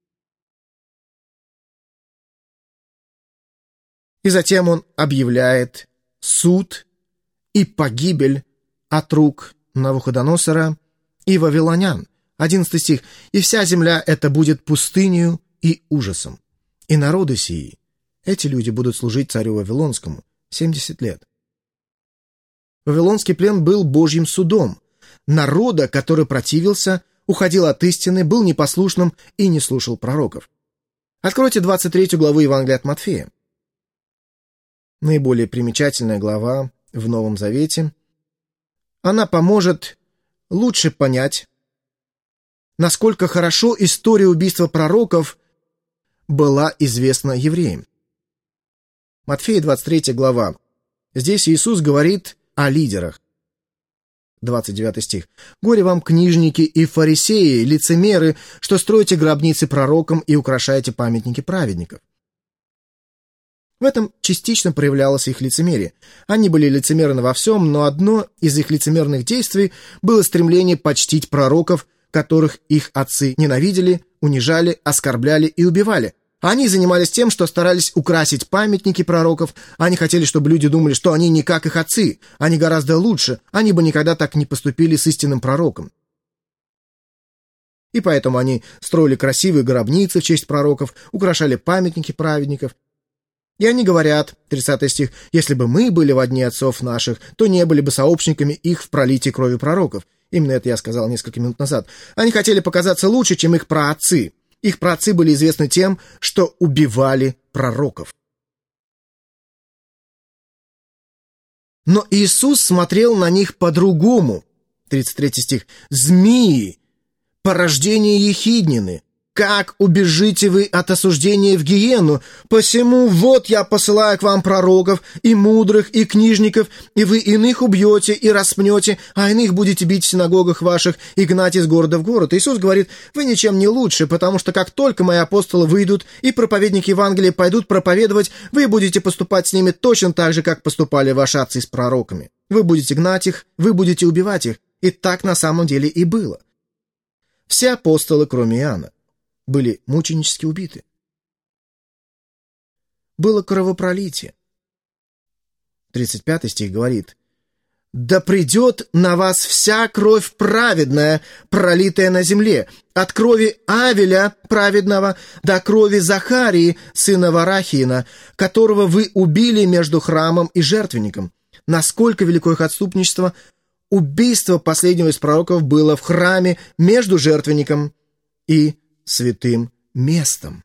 И затем он объявляет суд и погибель от рук Навуходоносора и вавилонян. 11 стих. «И вся земля эта будет пустынею и ужасом. И народы сии, эти люди будут служить царю Вавилонскому 70 лет». Вавилонский плен был Божьим судом. Народа, который противился, уходил от истины, был непослушным и не слушал пророков. Откройте 23 главу Евангелия от Матфея. Наиболее примечательная глава в Новом Завете. Она поможет лучше понять, насколько хорошо история убийства пророков была известна евреям. Матфея, 23 глава. Здесь Иисус говорит о лидерах. 29 стих. «Горе вам, книжники и фарисеи, лицемеры, что строите гробницы пророкам и украшаете памятники праведников». В этом частично проявлялось их лицемерие. Они были лицемерны во всем, но одно из их лицемерных действий было стремление почтить пророков, которых их отцы ненавидели, унижали, оскорбляли и убивали. Они занимались тем, что старались украсить памятники пророков. Они хотели, чтобы люди думали, что они не как их отцы, они гораздо лучше, они бы никогда так не поступили с истинным пророком. И поэтому они строили красивые гробницы в честь пророков, украшали памятники праведников. И они говорят, 30 стих, «Если бы мы были во дни отцов наших, то не были бы сообщниками их в пролитии крови пророков». Именно это я сказал несколько минут назад. Они хотели показаться лучше, чем их праотцы. Их праотцы были известны тем, что убивали пророков. Но Иисус смотрел на них по-другому. 33 стих. «Змеи, порождение ехиднины, как убежите вы от осуждения в гиену? Посему вот я посылаю к вам пророков, и мудрых, и книжников, и вы иных убьете и распнете, а иных будете бить в синагогах ваших и гнать из города в город». Иисус говорит: вы ничем не лучше, потому что как только мои апостолы выйдут и проповедники Евангелия пойдут проповедовать, вы будете поступать с ними точно так же, как поступали ваши отцы с пророками. Вы будете гнать их, вы будете убивать их. И так на самом деле и было. Все апостолы, кроме Иоанна, были мученически убиты. Было кровопролитие. 35 стих говорит: «Да придет на вас вся кровь праведная, пролитая на земле, от крови Авеля праведного до крови Захарии, сына Варахиина, которого вы убили между храмом и жертвенником». Насколько велико их отступничество! Убийство последнего из пророков было в храме между жертвенником и святым местом.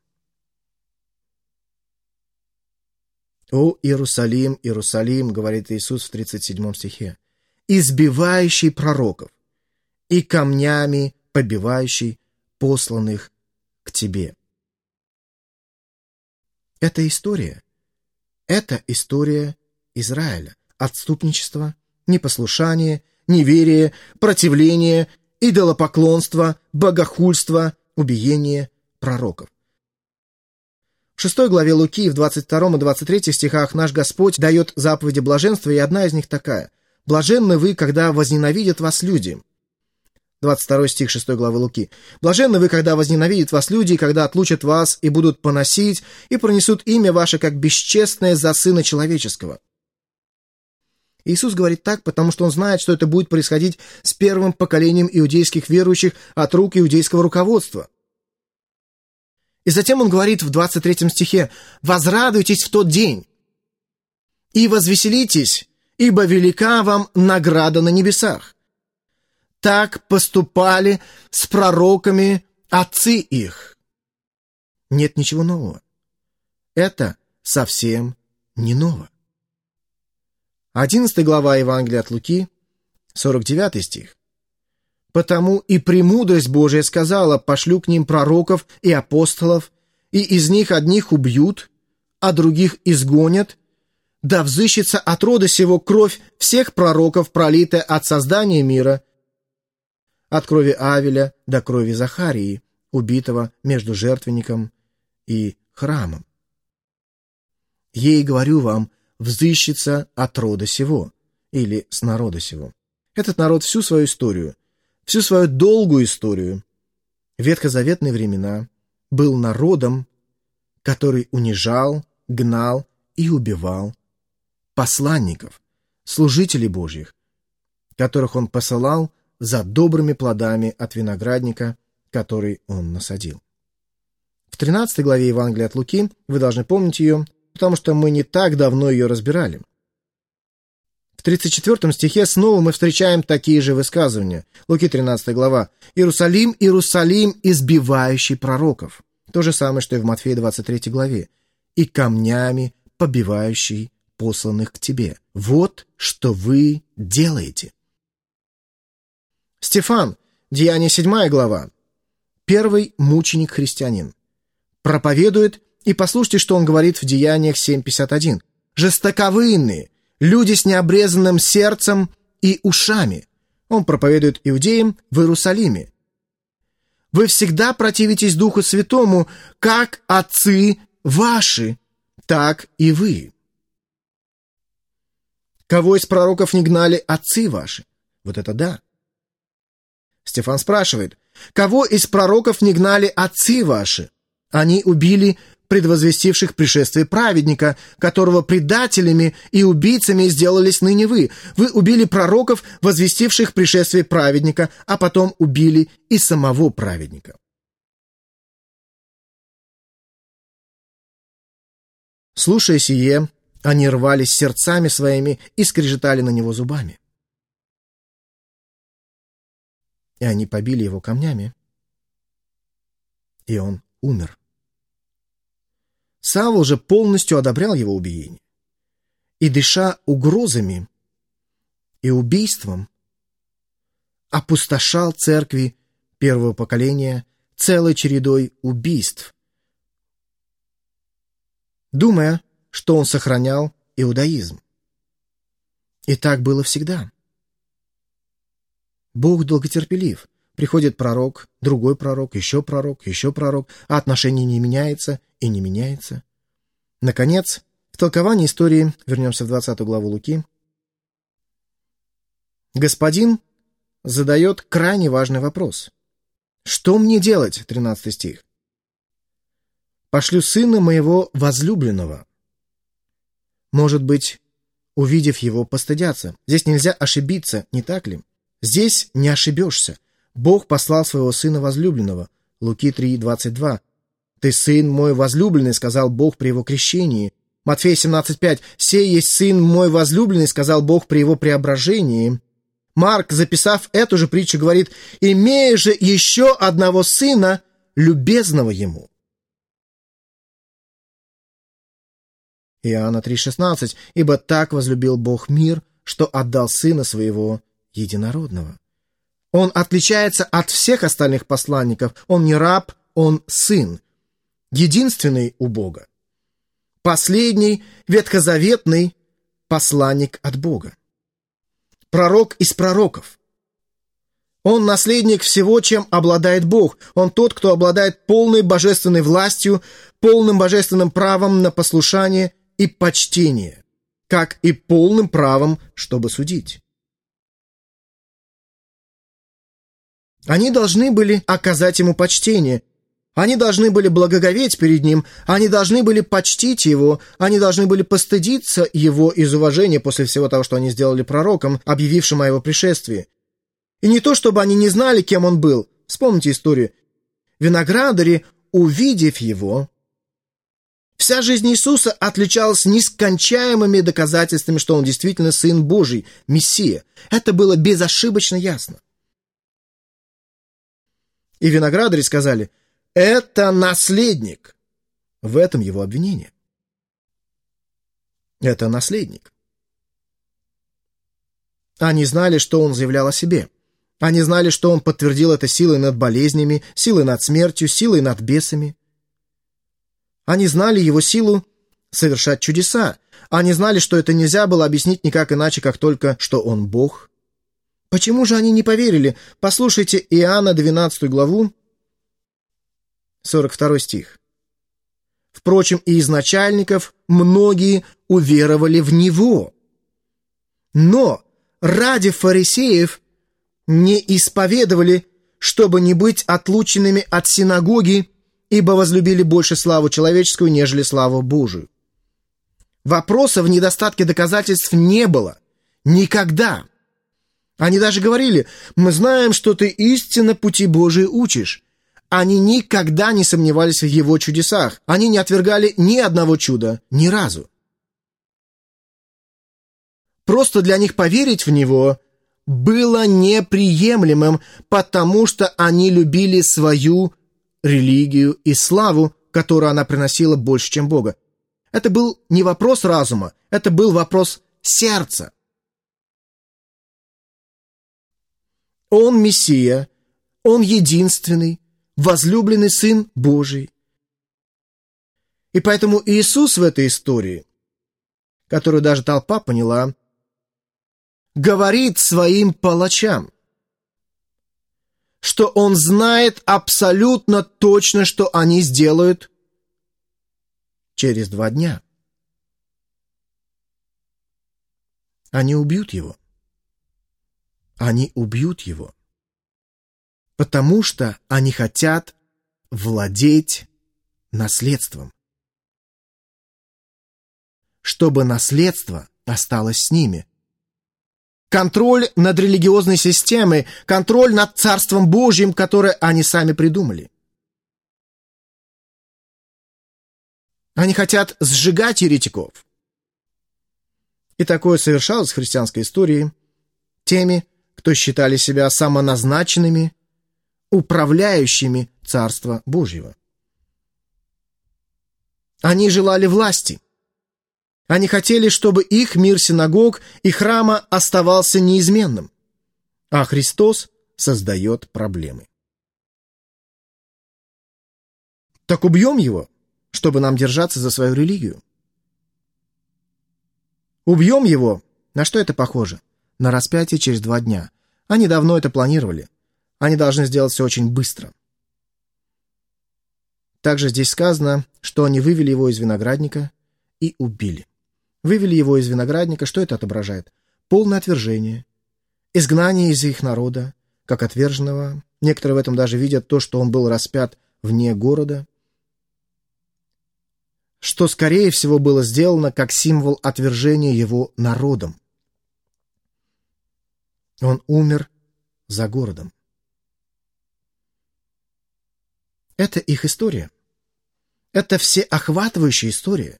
«О, Иерусалим, Иерусалим, — говорит Иисус в 37 стихе, — избивающий пророков и камнями побивающий посланных к тебе». Это история Израиля. Отступничество, непослушание, неверие, противление, идолопоклонство, богохульство, убиение пророков. В 6 главе Луки, в 22 и 23 стихах наш Господь дает заповеди блаженства, и одна из них такая: «Блаженны вы, когда возненавидят вас люди». 22 стих 6 главы Луки. «Блаженны вы, когда возненавидят вас люди, когда отлучат вас и будут поносить, и пронесут имя ваше, как бесчестное за Сына Человеческого». Иисус говорит так, потому что Он знает, что это будет происходить с первым поколением иудейских верующих от рук иудейского руководства. И затем Он говорит в 23 стихе: «Возрадуйтесь в тот день и возвеселитесь, ибо велика вам награда на небесах. Так поступали с пророками отцы их». Нет ничего нового. Это совсем не ново. 11 глава Евангелия от Луки, 49 стих. Потому и премудрость Божия сказала: пошлю к ним пророков и апостолов, и из них одних убьют, а других изгонят, да взыщется от рода сего кровь всех пророков, пролитая от создания мира, от крови Авеля до крови Захарии, убитого между жертвенником и храмом. Ей, говорю вам, взыщется от рода сего, или с народа сего. Этот народ всю свою историю, всю свою долгую историю, ветхозаветные времена, был народом, который унижал, гнал и убивал посланников, служителей Божьих, которых он посылал за добрыми плодами от виноградника, который он насадил. В 13 главе Евангелия от Луки, вы должны помнить ее, потому что мы не так давно ее разбирали. В 34 стихе снова мы встречаем такие же высказывания. Луки 13 глава. «Иерусалим, Иерусалим, избивающий пророков». То же самое, что и в Матфея 23 главе. «И камнями побивающий посланных к тебе. Вот что вы делаете». Стефан, Деяния 7 глава. Первый мученик-христианин. Проповедует, и послушайте, что он говорит в Деяниях 7:51. «Жестоковыйные, люди с необрезанным сердцем и ушами». Он проповедует иудеям в Иерусалиме. «Вы всегда противитесь Духу Святому, как отцы ваши, так и вы». Кого из пророков не гнали отцы ваши? Вот это да. Стефан спрашивает: кого из пророков не гнали отцы ваши? Они убили предвозвестивших пришествие праведника, которого предателями и убийцами сделались ныне вы. Вы убили пророков, возвестивших пришествие праведника, а потом убили и самого праведника. Слушая сие, они рвались сердцами своими и скрежетали на него зубами. И они побили его камнями, и он умер. Савл же полностью одобрял его убиение. И, дыша угрозами и убийством, опустошал церкви первого поколения целой чередой убийств, думая, что он сохранял иудаизм. И так было всегда. Бог долготерпелив. Приходит пророк, другой пророк, еще пророк, а отношение не меняется и не меняется. Наконец, в толковании истории, вернемся в 20 главу Луки, Господин задает крайне важный вопрос. «Что мне делать?» 13 стих. «Пошлю сына моего возлюбленного». Может быть, увидев его, постыдятся. Здесь нельзя ошибиться, не так ли? Здесь не ошибешься. Бог послал своего сына возлюбленного. Луки 3:22. «Ты сын мой возлюбленный», — сказал Бог при его крещении. Матфея 17:5. «Сей есть сын мой возлюбленный», — сказал Бог при его преображении. Марк, записав эту же притчу, говорит: «Имея же еще одного сына, любезного ему». Иоанна 3:16. «Ибо так возлюбил Бог мир, что отдал сына своего единородного». Он отличается от всех остальных посланников. Он не раб, он сын. Единственный у Бога. Последний, ветхозаветный посланник от Бога. Пророк из пророков. Он наследник всего, чем обладает Бог. Он тот, кто обладает полной божественной властью, полным божественным правом на послушание и почтение, как и полным правом, чтобы судить. Они должны были оказать ему почтение, они должны были благоговеть перед ним, они должны были почтить его, они должны были постыдиться его из уважения после всего того, что они сделали пророком, объявившим о его пришествии. И не то, чтобы они не знали, кем он был. Вспомните историю. Виноградари, увидев его, вся жизнь Иисуса отличалась нескончаемыми доказательствами, что он действительно Сын Божий, Мессия. Это было безошибочно ясно. И виноградари сказали: «Это наследник». В этом его обвинение. Это наследник. Они знали, что он заявлял о себе. Они знали, что он подтвердил это силой над болезнями, силой над смертью, силой над бесами. Они знали его силу совершать чудеса. Они знали, что это нельзя было объяснить никак иначе, как только, что он Бог. Почему же они не поверили? Послушайте Иоанна 12 главу, 42 стих. «Впрочем, и из начальников многие уверовали в него. Но ради фарисеев не исповедовали, чтобы не быть отлученными от синагоги, ибо возлюбили больше славу человеческую, нежели славу Божию». Вопроса в недостатке доказательств не было. Никогда. Они даже говорили: «Мы знаем, что ты истинно пути Божии учишь». Они никогда не сомневались в его чудесах. Они не отвергали ни одного чуда, ни разу. Просто для них поверить в него было неприемлемым, потому что они любили свою религию и славу, которую она приносила больше, чем Бога. Это был не вопрос разума, это был вопрос сердца. Он Мессия, он единственный, возлюбленный Сын Божий. И поэтому Иисус в этой истории, которую даже толпа поняла, говорит своим палачам, что он знает абсолютно точно, что они сделают через 2 дня. Они убьют его. Они убьют его. Потому что они хотят владеть наследством. Чтобы наследство осталось с ними. Контроль над религиозной системой, контроль над Царством Божьим, которое они сами придумали. Они хотят сжигать еретиков. И такое совершалось в христианской истории теми, кто считали себя самоназначенными, управляющими Царства Божьего. Они желали власти. Они хотели, чтобы их мир синагог и храма оставался неизменным, а Христос создает проблемы. Так убьем его, чтобы нам держаться за свою религию? Убьем его? На что это похоже? На распятие через 2 дня. Они давно это планировали. Они должны сделать все очень быстро. Также здесь сказано, что они вывели его из виноградника и убили. Вывели его из виноградника. Что это отображает? Полное отвержение, изгнание из их народа, как отверженного. Некоторые в этом даже видят то, что он был распят вне города, что, скорее всего, было сделано как символ отвержения его народом. Он умер за городом. Это их история. Это всеохватывающая история.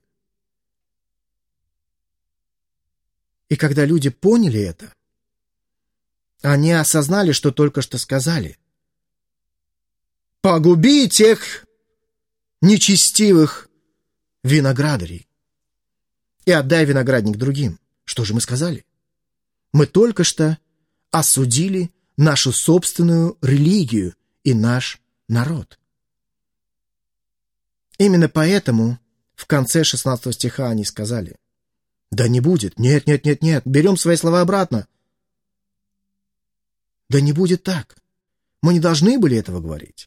И когда люди поняли это, они осознали, что только что сказали. «Погуби тех нечестивых виноградарей и отдай виноградник другим». Что же мы сказали? Мы только что осудили нашу собственную религию и наш народ. Именно поэтому в конце 16 стиха они сказали: «Да не будет, нет, берем свои слова обратно». Да не будет так. Мы не должны были этого говорить.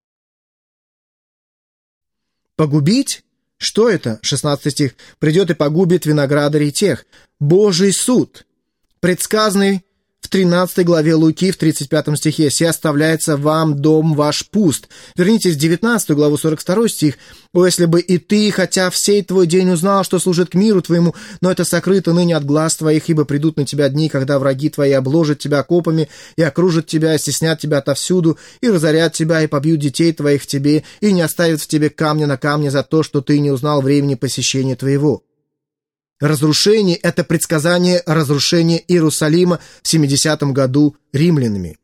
Погубить? Что это? 16 стих. «Придет и погубит виноградарей тех». Божий суд, предсказанный в 13 главе Луки, в 35 стихе: «Се оставляется вам дом ваш пуст». Вернитесь в 19 главу, 42 стих. «О, если бы и ты, хотя всей твой день узнал, что служит к миру твоему, но это сокрыто ныне от глаз твоих, ибо придут на тебя дни, когда враги твои обложат тебя копами и окружат тебя, и стеснят тебя отовсюду, и разорят тебя, и побьют детей твоих в тебе, и не оставят в тебе камня на камне за то, что ты не узнал времени посещения твоего». Разрушение — это предсказание разрушения Иерусалима в 70 году римлянами.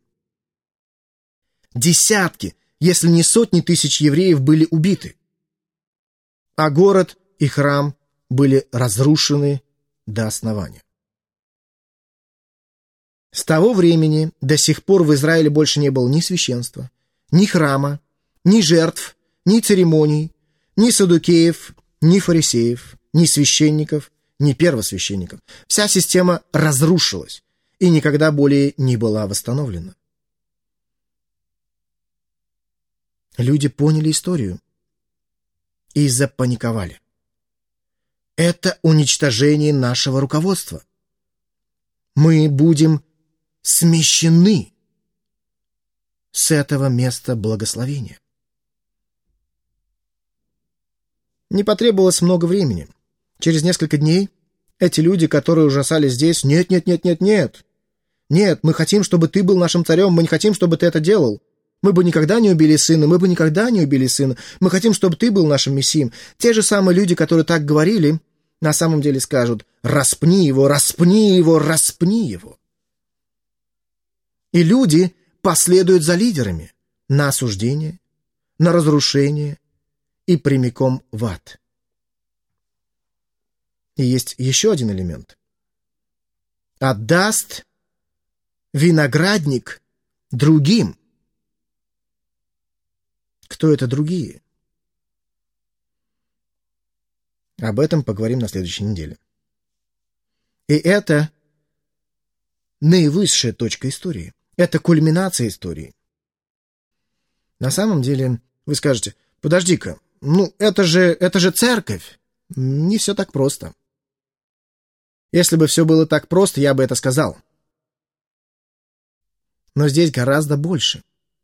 Десятки, если не сотни тысяч евреев были убиты, а город и храм были разрушены до основания. С того времени до сих пор в Израиле больше не было ни священства, ни храма, ни жертв, ни церемоний, ни саддукеев, ни фарисеев, ни священников, ни первосвященников. Вся система разрушилась и никогда более не была восстановлена. Люди поняли историю и запаниковали. Это уничтожение нашего руководства. Мы будем смещены с этого места благословения. Не потребовалось много времени. Через несколько дней эти люди, которые ужасались здесь, нет, мы хотим, чтобы ты был нашим царем, мы не хотим, чтобы ты это делал. Мы бы никогда не убили сына, мы хотим, чтобы ты был нашим мессией. Те же самые люди, которые так говорили, на самом деле скажут: распни его, распни его, распни его. И люди последуют за лидерами на осуждение, на разрушение и прямиком в ад. И есть еще один элемент. Отдаст виноградник другим. Кто это другие? Об этом поговорим на следующей неделе. И это наивысшая точка истории. Это кульминация истории. На самом деле, вы скажете: подожди-ка, это же церковь. Не все так просто. Если бы все было так просто, я бы это сказал. Но здесь гораздо больше.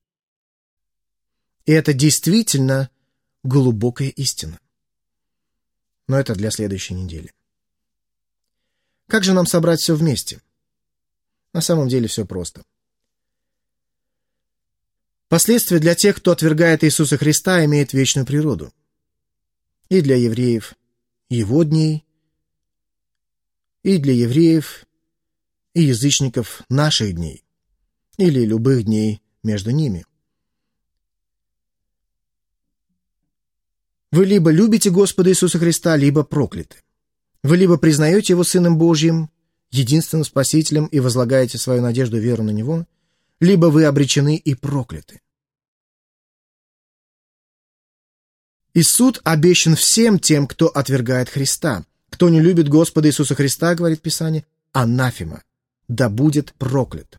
И это действительно глубокая истина. Но это для следующей недели. Как же нам собрать все вместе? На самом деле все просто. Последствия для тех, кто отвергает Иисуса Христа, имеют вечную природу. И для евреев его дней, и для евреев и язычников наших дней, или любых дней между ними. Вы либо любите Господа Иисуса Христа, либо прокляты. Вы либо признаете Его Сыном Божьим, единственным Спасителем, и возлагаете свою надежду и веру на Него, либо вы обречены и прокляты. И суд обещан всем тем, кто отвергает Христа. Кто не любит Господа Иисуса Христа, говорит Писание, анафема, да будет проклят.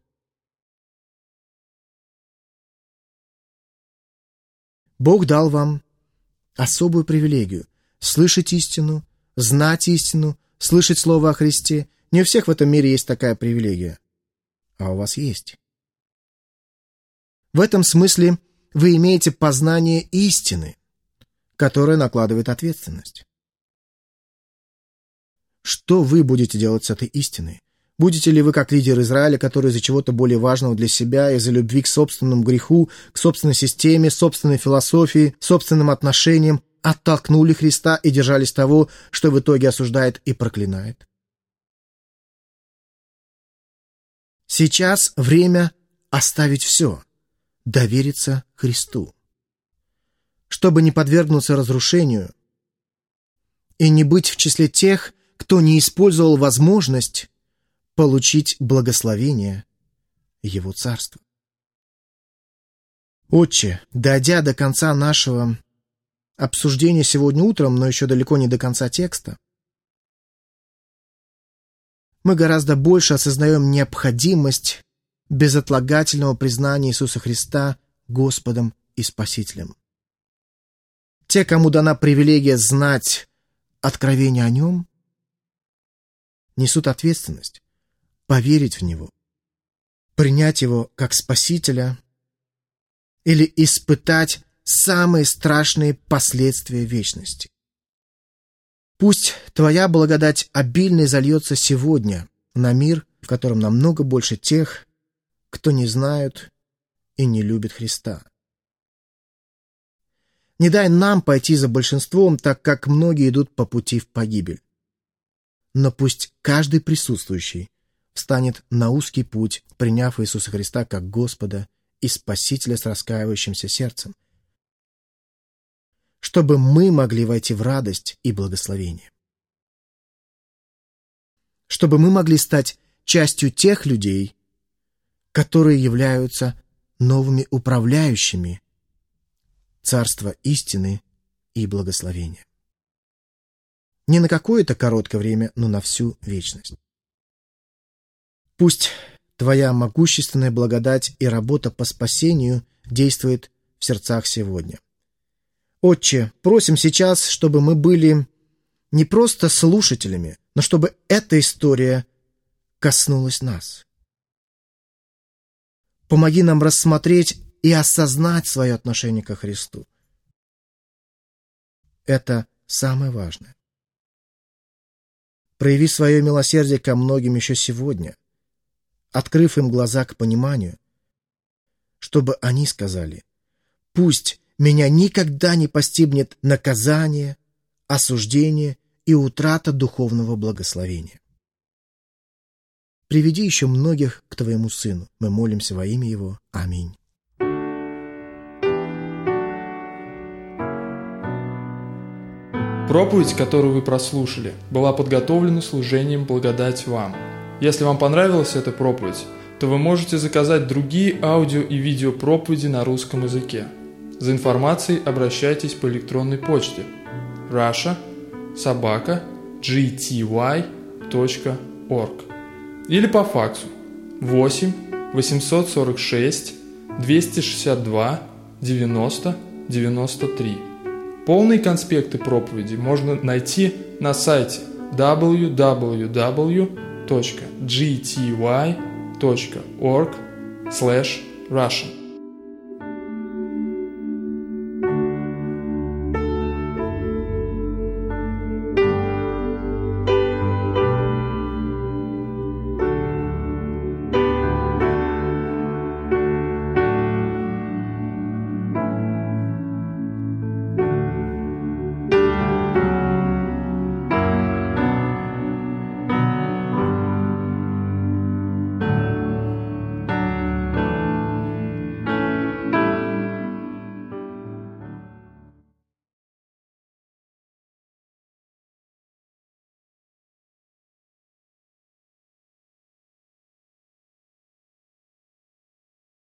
Бог дал вам особую привилегию слышать истину, знать истину, слышать Слово о Христе. Не у всех в этом мире есть такая привилегия, а у вас есть. В этом смысле вы имеете познание истины, которое накладывает ответственность. Что вы будете делать с этой истиной? Будете ли вы, как лидер Израиля, который из-за чего-то более важного для себя, из-за любви к собственному греху, к собственной системе, собственной философии, собственным отношениям, оттолкнули Христа и держались того, что в итоге осуждает и проклинает? Сейчас время оставить все, довериться Христу. Чтобы не подвергнуться разрушению и не быть в числе тех, кто не использовал возможность получить благословение Его Царства. Отче, дойдя до конца нашего обсуждения сегодня утром, но еще далеко не до конца текста, мы гораздо больше осознаем необходимость безотлагательного признания Иисуса Христа Господом и Спасителем. Те, кому дана привилегия знать откровение о Нем, несут ответственность поверить в Него, принять Его как Спасителя или испытать самые страшные последствия вечности. Пусть Твоя благодать обильно зальется сегодня на мир, в котором намного больше тех, кто не знают и не любит Христа. Не дай нам пойти за большинством, так как многие идут по пути в погибель. Но пусть каждый присутствующий встанет на узкий путь, приняв Иисуса Христа как Господа и Спасителя с раскаивающимся сердцем, чтобы мы могли войти в радость и благословение. Чтобы мы могли стать частью тех людей, которые являются новыми управляющими царства истины и благословения. Не на какое-то короткое время, но на всю вечность. Пусть Твоя могущественная благодать и работа по спасению действует в сердцах сегодня. Отче, просим сейчас, чтобы мы были не просто слушателями, но чтобы эта история коснулась нас. Помоги нам рассмотреть и осознать свое отношение ко Христу. Это самое важное. Прояви свое милосердие ко многим еще сегодня, открыв им глаза к пониманию, чтобы они сказали: «Пусть меня никогда не постигнет наказание, осуждение и утрата духовного благословения». Приведи еще многих к Твоему Сыну. Мы молимся во имя Его. Аминь. Проповедь, которую вы прослушали, была подготовлена служением «Благодать вам». Если вам понравилась эта проповедь, то вы можете заказать другие аудио и видео проповеди на русском языке. За информацией обращайтесь по электронной почте russia@gty.org или по факсу 8 846 262 90 93. Полные конспекты проповеди можно найти на сайте www.gty.org/Russian.